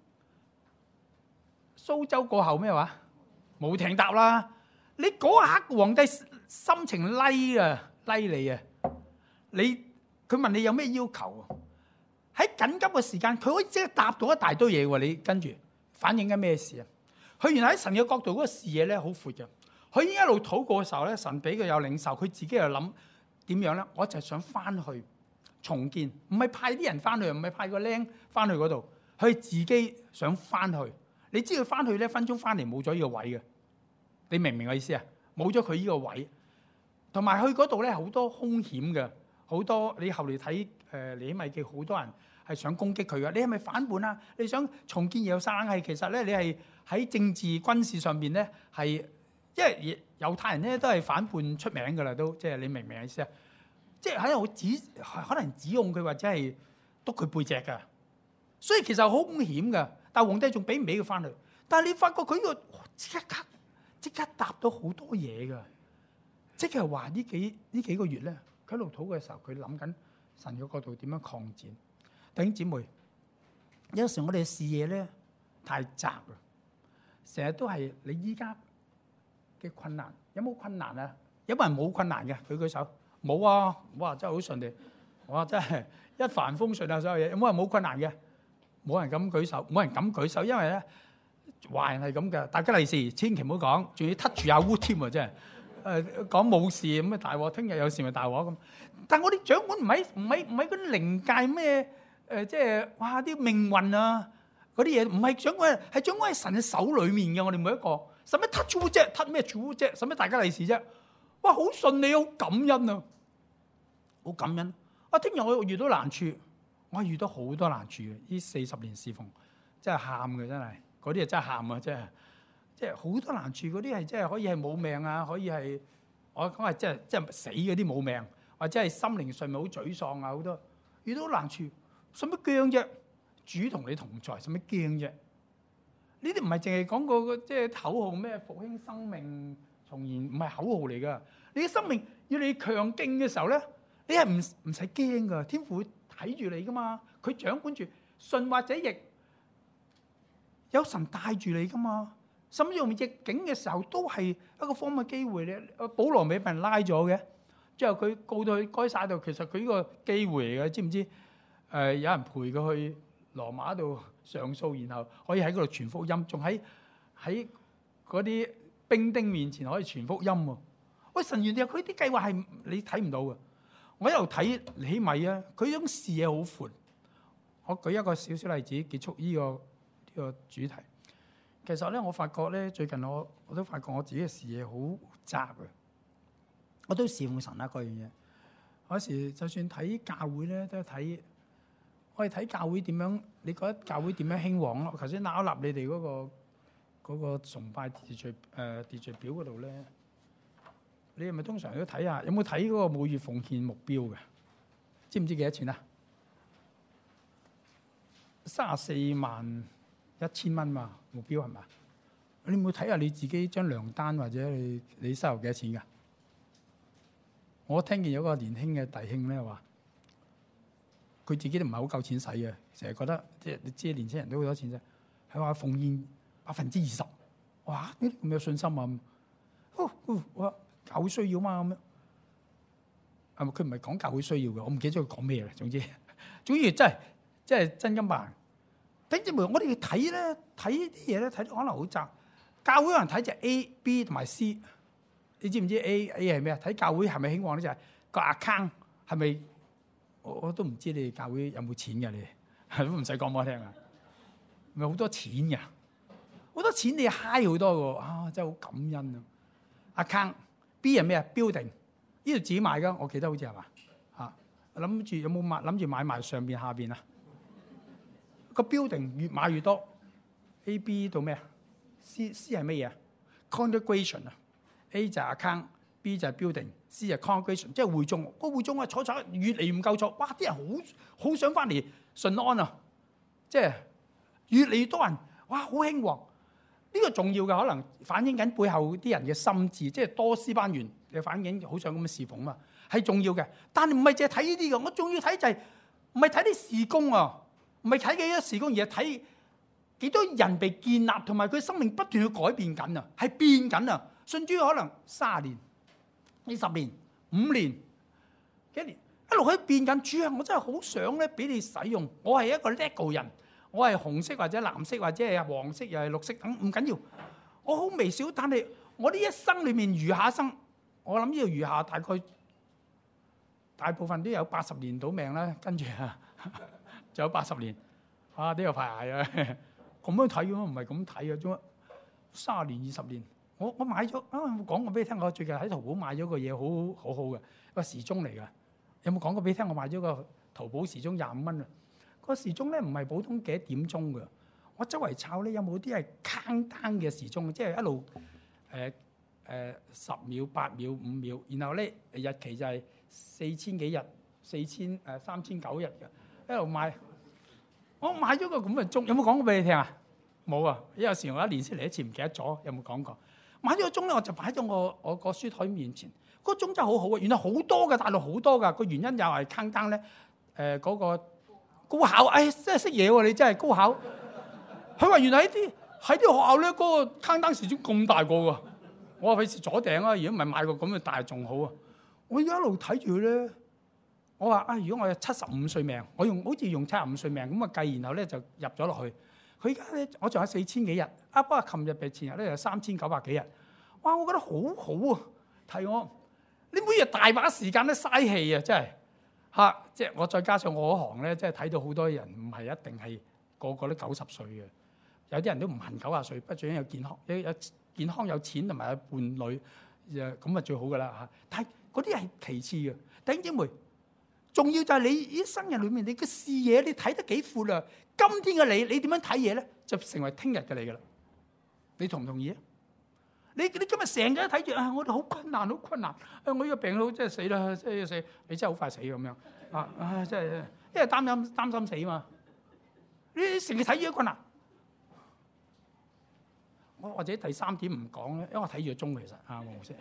蘇州過後咩話？冇停答啦！你嗰刻皇帝心情拉啊拉你啊！你佢問你有咩要求？喺緊急嘅時間，佢可以即刻答到一大堆嘢喎！你跟住反映緊咩事啊？佢原來喺神嘅角度嗰個視野咧好闊嘅。佢已經一路禱告嘅時候咧，神俾佢有領受，佢自己又諗點樣咧？我就係想翻去重建，唔係派啲人翻去，唔係派個僆翻去嗰度，佢自己想翻去。你知佢翻去咧，分鐘翻嚟冇咗呢個位嘅，你明唔明我意思啊？冇咗佢呢個位，同埋去嗰度咧好多兇險嘅，好多你後嚟睇誒尼希米記，好多人係想攻擊佢嘅。你係咪反叛啊？你想重建耶路撒冷係其實咧，你係喺政治軍事上邊咧係，因為猶太人咧都係反叛出名噶啦，都即係你明唔明我意思啊？即係喺度指可能指控佢或者係督佢背脊噶，所以其實好兇險噶。但係皇帝仲俾唔俾佢翻去？但係你發覺佢呢個即刻即刻答到好多嘢㗎，即係話呢幾呢幾個月咧，佢喺度禱嘅時候，佢諗緊神嘅角度點樣擴展。弟兄姊妹，有時我哋嘅視野咧太窄啦，成日都係你依家嘅困難，有冇困難啊？有冇人冇困難嘅？舉舉手。冇啊！哇，真係好順利，哇，真係一帆風順啊！所有嘢有冇人冇困難嘅？冇人敢舉手，冇人敢舉手，因為咧壞人係咁嘅。大家利是，千祈唔好講，仲要 touch 住阿烏添啊！真係誒講冇事咁啊大鑊，聽日有事咪大鑊咁。但係我哋掌管唔係唔係唔係嗰啲靈界咩誒？即係哇啲命運啊嗰啲嘢，唔係掌管，係掌管喺神嘅手裡面嘅。我哋每一個使乜 touch 烏啫？touch 咩 touch 啫？使乜大家利是啫？哇！好順利，好感恩啊！好感恩。啊，聽日我遇到難處。我遇到好多難處嘅，呢四十年侍奉真係喊嘅，真係嗰啲係真係喊啊！真係即係好多難處，嗰啲係真係可以係冇命啊，可以係我講係即係即係死嗰啲冇命，或者係心靈上面好沮喪啊，好多遇到難處，使乜驚啫？主同你同在，使乜驚啫？呢啲唔係淨係講個即係口號咩復興生命重燃，唔係口號嚟噶。你嘅生命要你強勁嘅時候咧，你係唔唔使驚噶，天父會睇住你噶嘛，佢掌管住，順或者逆，有神帶住你噶嘛。甚至用逆境嘅時候，都係一個方嘅機會咧。保羅咪俾人拉咗嘅，之後佢告到去該撒度，其實佢呢個機會嚟嘅，知唔知？誒、呃，有人陪佢去羅馬度上訴，然後可以喺嗰度傳福音，仲喺喺嗰啲兵丁面前可以傳福音喎。喂，神原來佢啲計劃係你睇唔到嘅。我一路睇尼希米啊，佢種視野好寬。我舉一個小小例子結束呢個呢個主題。其實咧，我發覺咧，最近我我都發覺我自己嘅視野好窄啊。我都侍奉神啊，嗰樣嘢。有時就算睇教會咧，都睇我哋睇教會點樣。你覺得教會點樣興旺咯？頭先拿立你哋嗰個嗰個崇拜秩序誒秩序表嗰度咧，你係咪通常都睇下？有冇睇嗰個每月奉獻目標嘅？知唔知幾多錢啊？三十四萬一千蚊嘛，目標係嘛？你有冇睇下你自己張糧單或者你你收入幾多錢㗎？我聽見有個年輕嘅弟兄咧話，佢自己都唔係好夠錢使嘅，成日覺得即係你知年輕人都好多錢啫。係話奉獻百分之二十，哇！呢啲咁有信心啊！哦哦，我教會需要嘛咁樣，係咪？佢唔係講教會需要嘅，我唔記得咗佢講咩啦。總之，總之真係真係真金白銀。弟兄姊妹，我哋要睇咧，睇啲嘢咧，睇到可能好窄。 教會有人睇就 A、B 同埋 C。你知唔知 A A 係咩啊？睇教會係咪興旺咧？就係、是、個 account 係咪？我我都唔知你哋教會有冇錢㗎？你哋都唔使講俾我聽啊！咪好多錢㗎，好多錢你 high 好多㗎啊！真係好感恩啊！account B 係咩啊 ？building 呢度自己買㗎，我記得好似係嘛嚇？諗住有冇買諗住買埋上邊下邊啊？個 building 越買越多。A B 到咩啊 ？C C 係乜嘢啊 ？congregation 啊。A 就係 account，B 就係 building，C 就係 congregation， 即係會眾。個會眾啊，坐坐越嚟越唔夠坐，哇！啲人好好想翻嚟順安啊，即係越嚟越多人，哇！好興旺。呢、這個重要嘅可能反映緊背後啲人嘅心智，即係多師班員嘅反映，好想咁嘅侍奉嘛，係重要嘅。但係唔係淨係睇呢啲嘅，我仲要睇就係唔係睇啲事工啊，唔係睇幾多事工，而係睇幾多人被建立，同埋佢生命不斷去改變緊啊，係變緊啊！信主可能三十年、二十年、五年、幾年，一路喺變緊。主啊，我真係好想咧俾你使用。我係一個 lego 人，我係紅色或者藍色或者係黃色又係綠色等，唔緊要。我好微小，但係我呢一生裏面餘下一生，我諗呢度餘下大概大部分都有八十年到命啦。跟住啊，仲有八十年，啊都有排捱啊！咁樣睇嘅唔係咁睇嘅，做乜三十年、二十年？我我買咗啊！我講過俾你聽，我最近喺淘寶買咗個嘢，好好好嘅個時鐘嚟㗎。有冇講過俾你聽？我買咗個淘寶時鐘廿五蚊啊！個時鐘咧唔係普通幾點鐘㗎。我周圍抄咧，有冇啲係 countdown 嘅時鐘？即係一路誒誒十秒、八秒、五秒，然後咧日期就係四千幾日、四千誒三千九日嘅一路買。我買咗個咁嘅鐘，有冇講過俾你聽啊？冇啊！有時我一年先嚟一次，唔記得咗有冇講過。買咗個鐘咧，我就擺咗我我個書台面前。嗰個鐘真係好好啊！原來好多嘅大陸好多㗎。個原因又係 countdown 咧，誒嗰個高考，哎真係識嘢喎！你真係高考。佢話原來喺啲喺啲學校咧，嗰個 countdown 時鐘咁大個㗎。我話費事阻頂啊！如果唔係買個咁嘅大仲好啊！我而家一路睇住佢咧，我話啊，如果我有七十五歲命，我用好似用七十五歲命咁啊計，然後咧就入咗落去。佢而家咧，我仲有四千幾日，啊不過琴日嘅前日咧有三千九百幾日，哇！我覺得好好啊，提我，你每日大把時間都嘥氣啊，真係嚇！即係我再加上我嗰行咧，即係睇到好多人唔係一定係個個都九十歲嘅，有啲人都唔行九十歲，不最緊要有健康，有有健康有錢同埋有伴侶，誒咁啊最好噶啦嚇！但係嗰啲係其次嘅，弟兄姊妹。重要就係你一生人裏面，你嘅視野你睇得幾闊啊！今天嘅你，你點樣睇嘢咧，就成為聽日嘅你噶啦。你同唔同意啊？你你今日成日睇住啊，我哋好困難，好困難。啊，我呢個病到真係死啦，真係死！你真係好快死咁樣啊！啊，真係，因為擔心擔心死嘛。你成日睇住啲困難。我或者第三點唔講咧，因為我睇住個鐘其實啊，黃老師，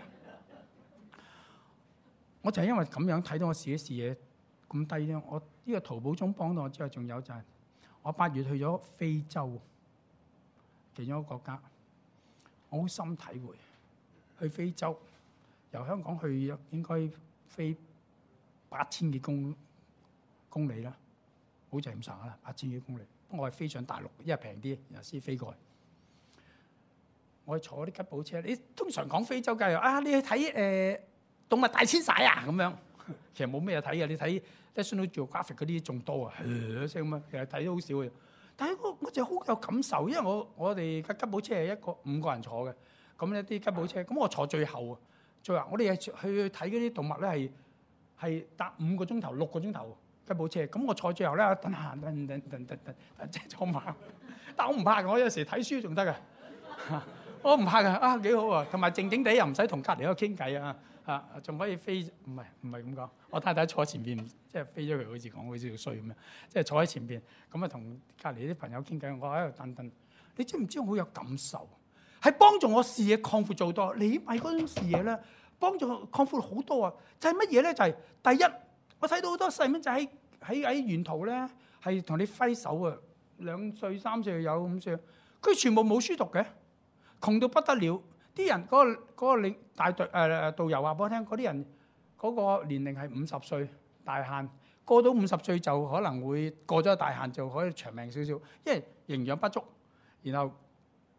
我就係因為咁樣睇到我自己視野咁低咧，我呢個淘寶鐘幫到我之外，仲有就係我八月去咗非洲其中一個國家，我好深體會。去非洲由香港去應該飛八千幾公公里啦，好似係咁上下啦，八千幾公里。我係飛上大陸，因為平啲，然後先飛過去。我係坐啲吉普車，你通常講非洲梗係啊，你去睇誒、呃、動物大遷徙啊咁樣，其實冇咩嘢睇嘅，你睇。National Geographic 嗰啲仲多啊，噓聲咁啊，其實睇都好少嘅。但係我我就好有感受，因為我我哋嘅吉普車係一個五個人坐嘅，咁一啲吉普車，咁我坐最後啊，最後我哋去去睇嗰啲動物咧係係搭五個鐘頭、六個鐘頭吉普車，咁我坐最後咧等下等等等等等，即係坐慢。但我唔怕嘅，我有時睇書仲得嘅，我唔怕嘅啊，幾好啊，同埋靜靜地又唔使同隔離嗰個傾偈啊。啊，仲可以飛，唔係唔係咁講。我太太坐喺前邊，即係飛咗佢，好似講好似要衰咁樣。即係坐喺前邊，咁啊同隔離啲朋友傾偈，我喺度等等。你知唔知我好有感受？係幫助我視野擴闊做多。你咪嗰種視野咧，幫助我擴闊好多啊！就係乜嘢咧？就係、是、第一，我睇到好多細蚊仔喺喺喺沿途咧，係同你揮手啊，兩歲、三歲有五歲，佢全部冇書讀嘅，窮到不得了。啲人嗰、那個嗰、那個領大隊誒、呃、導遊話俾我聽，嗰啲人嗰個年齡係五十歲大限，過到五十歲就可能會過咗大限就可以長命少少，因為營養不足。然後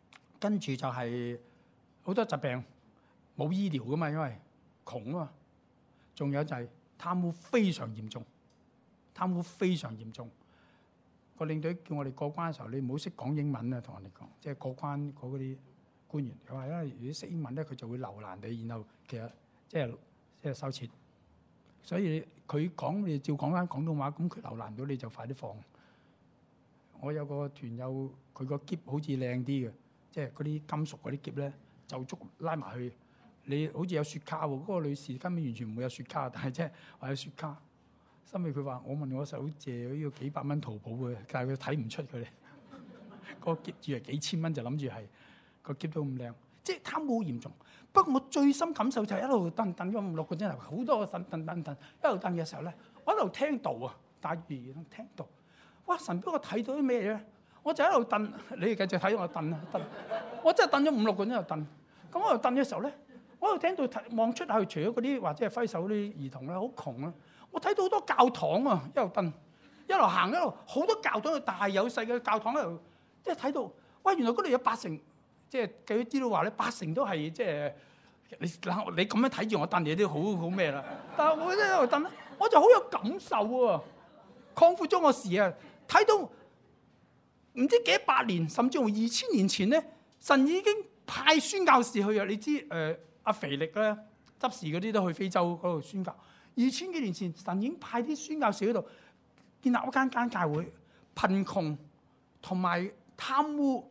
跟住就係好多疾病冇醫療噶嘛，因為窮啊嘛。仲有就係貪污非常嚴重，貪污非常嚴重。個領隊叫我哋過關嘅時候，你唔好識講英文啊，同人哋講，即係過關嗰啲官員，佢話因為如果識英文咧，佢就會留難你，然後其實即係即係收錢。所以佢講你照講翻廣東話，咁佢留難到你就快啲放。我有個團友，佢個篋好似靚啲嘅，即係嗰啲金屬嗰啲篋咧，就足拉埋去。你好似有雪卡喎，嗰、那個女士根本完全唔會有雪卡，但係即係話有雪卡。後尾佢話：我問我細佬借呢個幾百蚊淘寶嘅，但係佢睇唔出佢哋個篋住係幾千蚊，就諗住係個篋都咁靚，即係貪污好嚴重。不過我最深感受就係一路等等咗五六個鐘頭，好多個等等等等，一路等嘅時候咧，我一路聽道啊，帶住聽道。哇！神俾我睇到啲咩咧？我就一路等，你哋繼續睇我等啊等。我真係等咗五六個鐘頭等。咁我喺度等嘅時候咧，我喺度聽到望出去，除咗嗰啲或者係揮手嗰啲兒童咧，好窮啊！我睇到好多教堂啊，一路蹬，一路行一路，好多教堂，大有細嘅教堂喺度，即係睇到，喂，原來嗰度有八成，即係佢知道話咧，八成都係即係你嗱，你咁樣睇住我蹬，你都好好咩啦？但係我一路蹬咧，我就好有感受喎，擴闊咗我視野，睇到唔知幾百年，甚至乎二千年前咧，神已經派宣教士去啊！你知誒，阿、呃、腓力咧執事嗰啲都去非洲嗰度宣教。二千幾年前，神已經派啲宣教士喺度建立一間間教會，貧窮同埋貪污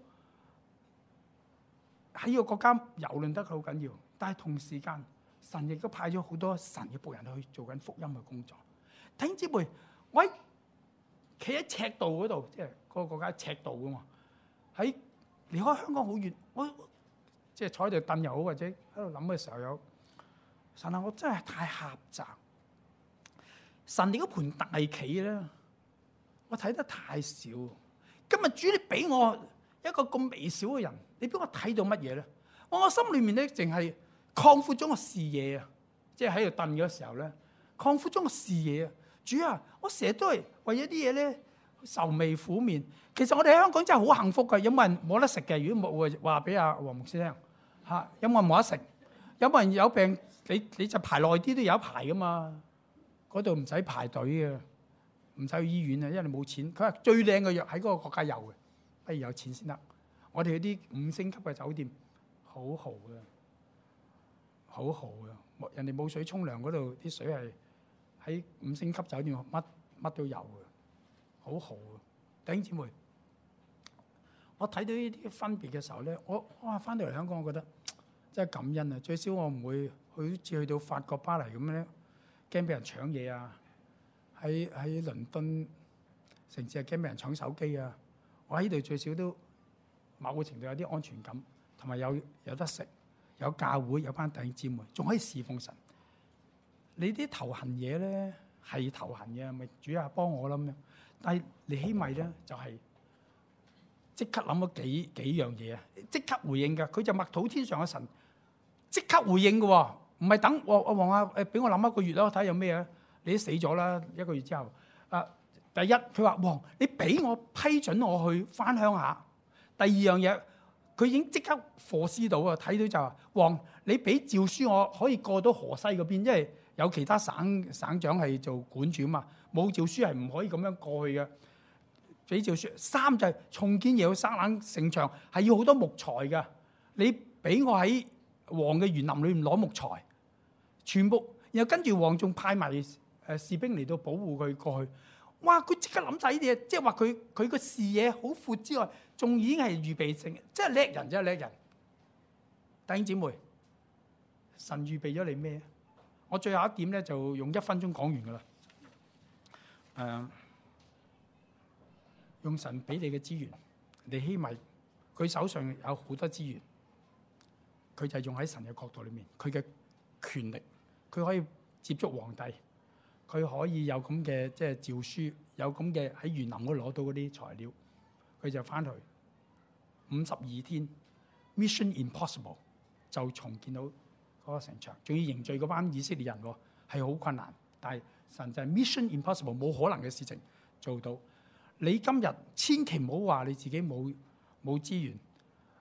喺呢個國家蹂躪得好緊要。但係同時間，神亦都派咗好多神嘅僕人去做緊福音嘅工作。弟兄姊妹，我喺企喺赤道嗰度，即係嗰個國家赤道噶嘛，喺離開香港好遠，我即係坐喺度凳又好，或者喺度諗嘅時候有神啊！我真係太狹窄。神你嗰盤大棋咧，我睇得太少。今日主你俾我一個咁微小嘅人，你俾我睇到乜嘢咧？我我心裏面咧，淨係擴闊咗個視野啊！即係喺度燉嘅時候咧，擴闊咗個視野啊！主啊，我成日都係為咗啲嘢咧愁眉苦面。其實我哋喺香港真係好幸福㗎，有冇人冇得食嘅？如果冇，話俾阿黃牧師聽嚇，有冇人冇得食？有冇人有病？你你就排耐啲都有一排噶嘛。嗰度唔使排隊嘅，唔使去醫院啊，因為你冇錢。佢話最靚嘅藥喺嗰個國家有嘅，不如有錢先得。我哋啲五星級嘅酒店好豪嘅，好豪嘅。人哋冇水沖涼嗰度啲水係喺五星級酒店乜乜都有嘅，好豪嘅。弟兄姊妹，我睇到呢啲分別嘅時候咧，我哇翻到嚟香港，我覺得真係感恩啊！最少我唔會好似去到法國巴黎咁咧。驚俾人搶嘢啊！喺喺倫敦城市係驚俾人搶手機啊！我喺呢度最少都某個程度有啲安全感，同埋有有得食，有教會，有班弟兄姊妹，仲可以侍奉神。你啲頭痕嘢咧係頭痕嘅，咪主啊幫我啦咁樣。但係尼希米咧就係即刻諗咗幾幾樣嘢啊！即刻回應㗎，佢就默禱天上嘅神，即刻回應㗎喎。唔係等我我望下誒，俾我諗一個月啦，我睇下有咩啊？你都死咗啦，一個月之後啊，第一佢話王，你俾我批准我去翻鄉下。第二樣嘢，佢已經即刻課思到啊，睇到就話王，你俾詔書我可以過到河西嗰邊，因為有其他省省長係做管主啊嘛，冇詔書係唔可以咁樣過去嘅。俾詔書。三就係重建耶路撒冷城牆係要好多木材㗎，你俾我喺王嘅園林裏面攞木材。全部，然後跟住王仲派埋誒士兵嚟到保護佢過去。哇！佢即刻諗晒呢啲嘢，即係話佢佢個視野好闊之外，仲已經係預備性，真係叻人，真係叻人。弟兄姊妹，神預備咗你咩？我最後一點咧，就用一分鐘講完噶啦。誒、呃，用神俾你嘅資源，尼希米佢手上有好多資源，佢就係用喺神嘅角度裏面，佢嘅權力。佢可以接觸皇帝，佢可以有咁嘅即係詔書，有咁嘅喺園林嗰度攞到嗰啲材料，佢就翻去五十二天 Mission Impossible 就重建到嗰個城牆，仲要凝聚嗰班以色列人喎，係好困難，但係神就係 Mission Impossible 冇可能嘅事情做到。你今日千祈唔好話你自己冇冇資源，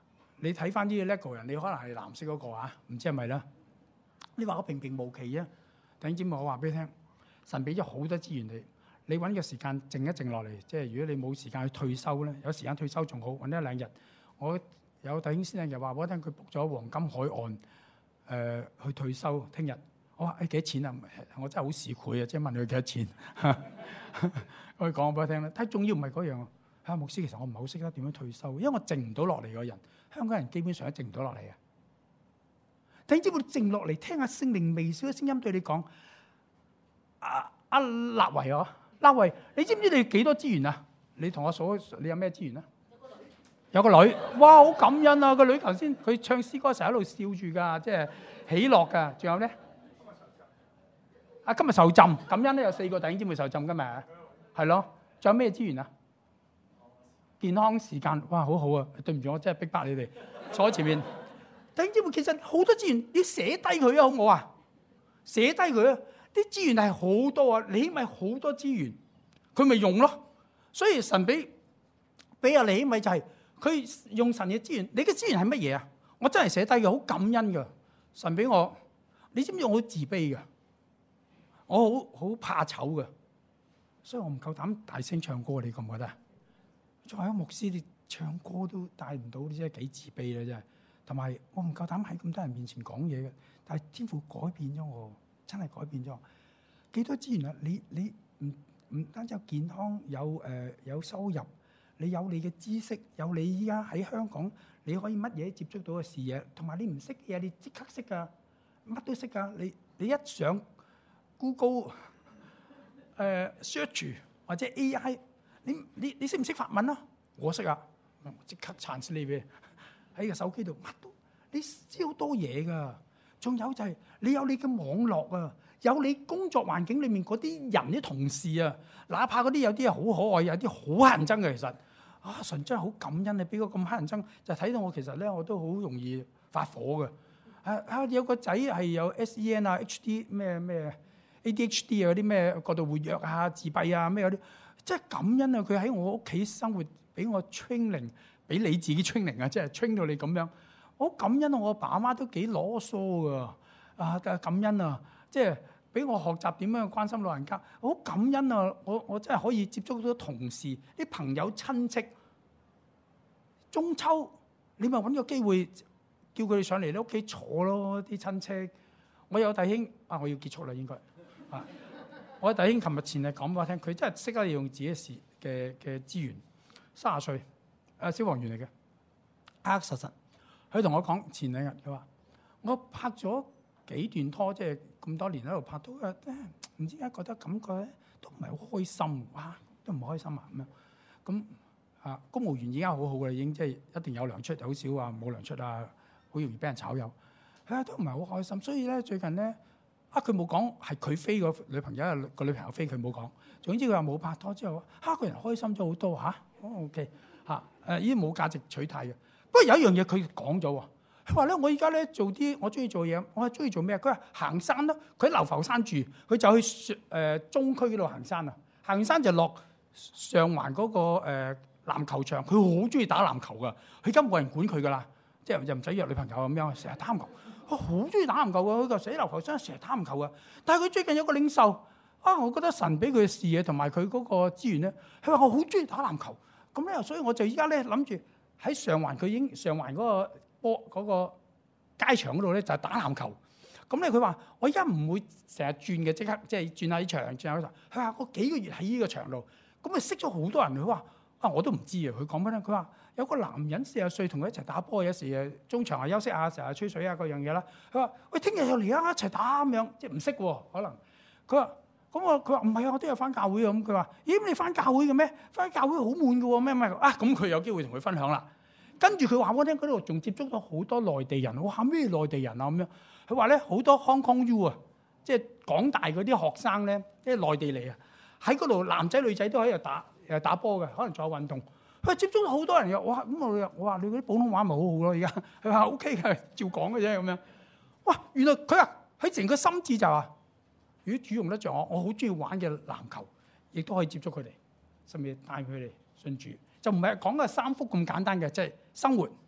你睇翻啲 LEGO 人，你可能係藍色嗰、個啊，唔知係咪啦？你話我平平無奇啊？弟兄姊妹，我話俾你聽，神俾咗好多資源你，你揾個時間靜一靜落嚟。即係如果你冇時間去退休咧，有時間退休仲好，揾一兩日。我有弟兄師兄又話我聽佢 book 咗黃金海岸誒、呃、去退休，聽日。我話誒幾多錢啊？我真係好市儈啊！即係問佢幾多錢，我講俾我聽啦。睇重要唔係嗰樣啊。啊，牧師，其實我唔係好識得點樣退休，因為我靜唔到落嚟個人。香港人基本上都靜唔到落嚟嘅。弟兄姊妹靜落嚟聽下聖靈微小嘅聲音對你講。阿阿立維啊，立維，你知唔知你幾多資源啊？你同我數，你有咩資源啊？有個女，哇，好感恩啊！個女頭先佢唱詩歌成日喺度笑住㗎，即係喜樂㗎。仲有咧？啊，今日受浸，感恩咧有四個弟兄姊妹受浸㗎嘛，係咯。仲有咩資源啊？健康時間，哇，好好啊！對唔住，我真係逼迫你哋坐喺前面。弟兄姊妹，其實好多資源要寫低佢啊，好唔好啊？寫低佢啊！啲資源係好多啊，你咪好多資源，佢咪用咯。所以神俾俾阿你咪就係、是、佢用神嘅資源。你嘅資源係乜嘢啊？我真係寫低嘅，好感恩㗎。神俾我，你知唔知我好自卑㗎？我好好怕醜㗎，所以我唔夠膽大聲唱歌。你覺唔覺得？作為一個牧師，你唱歌都帶唔到，你真係幾自卑啦！真係。同埋我唔夠膽喺咁多人面前講嘢嘅，但係天父改變咗我，真係改變咗我。幾多資源啊？你你唔唔單止有健康，有誒、呃、有收入，你有你嘅知識，有你依家喺香港你可以乜嘢接觸到嘅視野，同埋你唔識嘅嘢你即刻識㗎，乜都識㗎。你你一上 Google 誒、呃、search 或者 A I， 你你你識唔識法文啊？我識啊，即刻 translate 俾你。喺個手機度乜都，你知好多嘢噶。仲有就係你有你嘅網絡啊，有你工作環境裏面嗰啲人啲同事啊，哪怕嗰啲有啲係好可愛，有啲好乞人憎嘅。其實啊，神真係好感恩你俾我咁乞人憎，就睇到我其實咧我都好容易發火嘅。啊啊，有個仔係有 S E N 啊、H D 咩咩 A D H D 啊嗰啲咩過度活躍啊、自閉啊咩嗰啲，即係感恩啊！佢喺我屋企生活，俾我 training。俾你自己 training 啊，即係 train 到你咁樣，我好感恩啊！我阿爸阿媽都幾囉嗦噶，啊感恩啊！即係俾我學習點樣去關心老人家，我好感恩啊！我我真係可以接觸到同事、啲朋友、親戚。中秋你咪揾個機會叫佢哋上嚟你屋企坐咯，啲親戚。我有弟兄啊，我要結束啦應該啊！我有弟兄琴日前日講俾我聽，佢真係識得用自己嘅嘅嘅資源，三十歲。誒消防員嚟嘅，黑黑實實。佢同我講前兩日，佢話我拍咗幾段拖，即係咁多年喺度拍到嘅，唔知點解覺得感覺咧都唔係好開心，哇，都唔開心啊咁樣。咁啊，公務員而家好好嘅，已經即係一定有糧出，好少話冇糧出啊，好容易俾人炒魷。佢話都唔係好開心，所以咧最近咧啊，佢冇講係佢飛個女朋友，個女朋友飛佢冇講。總之佢話冇拍拖之後，嚇個人開心咗好多嚇。哦 OK。嚇！誒呢啲冇價值取態嘅。不過有一樣嘢佢講咗喎，佢話咧：我而家咧做啲我中意做嘢，我係中意做咩？佢話行山啦。佢喺流浮山住，佢就去誒、呃、中區嗰度行山啊。行完山就落上環嗰、那個誒、呃、籃球場，佢好中意打籃球噶。佢而家冇人管佢噶啦，即係就唔使約女朋友咁樣，成日打籃球。佢好中意打籃球噶，佢個死流浮山成日打籃球噶。但係佢最近有個領袖啊，我覺得神俾佢嘅視野同埋佢嗰個資源咧，佢話我好中意打籃球。咁咧，所以我就依家咧諗住喺上環，佢已經上環嗰個波嗰個街場嗰度咧就係打籃球。咁咧佢話：我依家唔會成日轉嘅，即刻即係轉下啲場，轉下嗰場。佢話：我幾個月喺呢個場度，咁啊識咗好多人。佢話：啊我都唔知啊。佢講乜咧？佢話有個男人四十歲同佢一齊打波，有時誒中場啊休息下，成日吹水啊嗰樣嘢啦。佢話：喂，聽日又嚟啊，一齊打咁樣，即係唔識喎可能。佢話。咁我佢話唔係啊，我都有翻教會啊。咁佢話：咦，你翻教會嘅咩？翻教會好悶嘅喎，咩咩啊？咁佢有機會同佢分享啦。跟住佢話我聽嗰度仲接觸到好多內地人。哇，咩內地人啊咁樣？佢話咧好多 Hong Kong U 啊，即係港大嗰啲學生咧，即係內地嚟啊，喺嗰度男仔女仔都喺度打誒打波嘅，可能做下運動。佢話接觸到好多人嘅。哇，咁我我話你嗰啲普通話咪好好咯，而家佢話 O K 嘅，照講嘅啫咁樣。哇，原來佢話佢成個心智就話。如果主用得着我，我好中意玩嘅籃球，亦都可以接觸佢哋，甚至帶佢哋信主。就唔係講嘅三福咁簡單嘅，即係生活、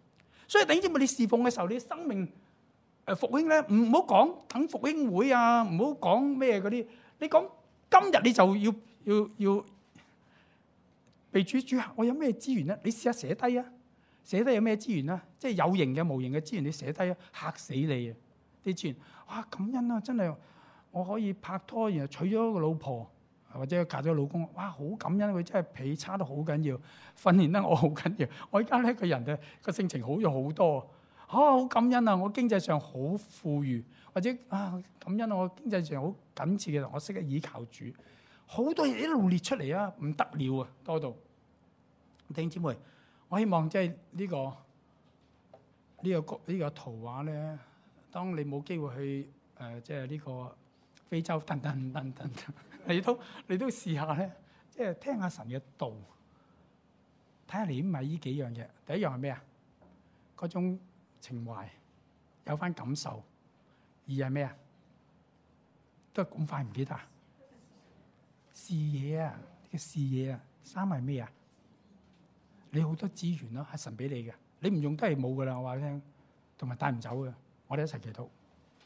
所以弟兄姊妹，你侍奉嘅時候，你生命誒復興咧，唔好講等復興會啊，唔好講咩嗰啲。你講今日你就要要要被主主客，我有咩資源咧？你試下寫低啊，寫低有咩資源啊？即係有形嘅、無形嘅資源，你寫低啊，嚇死你啊！啲資源，哇感恩啊！真係我可以拍拖，然後娶咗個老婆，或者嫁咗個老公，哇好感恩！佢真係脾差得好緊要，訓練得我好緊要。我而家咧個人嘅個性情好咗好多，啊好感恩啊！我經濟上好富裕，或者啊感恩啊！我經濟上好緊切嘅，我識得依靠主，好多嘢一路列出嚟啊，唔得了啊，多到弟兄姊妹，我希望即係呢個呢個呢個圖畫咧。當你冇機會去誒，即係呢個非洲等等等等，你都你都試下咧，即係聽下神嘅道，睇下你唔係呢幾樣嘢。第一樣係咩啊？嗰種情懷，有翻感受。二係咩啊？都係咁快唔記得啊？視野啊，嘅視野啊。三係咩啊？你好多資源咯，係神俾你嘅，你唔用都係冇噶啦。我話你聽，同埋帶唔走嘅。我哋一齊祈禱，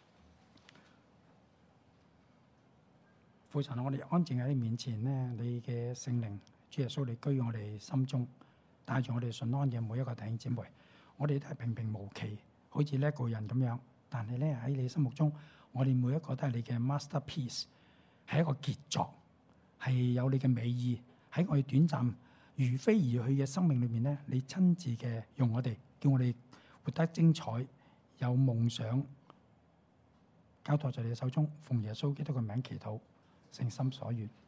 父神，我哋安靜喺你面前咧，你嘅聖靈主耶穌，你居我哋心中，帶住我哋順安嘅每一個弟兄姊妹，我哋都係平平無奇，好似呢一個人咁樣，但係咧喺你心目中，我哋每一個都係你嘅 masterpiece， 係一個傑作，係有你嘅美意喺我哋短暫如飛而去嘅生命裏面咧，你親自嘅用我哋，叫我哋活得精彩。有夢想，交託在你嘅手中，奉耶穌基督嘅名祈禱，誠心所願。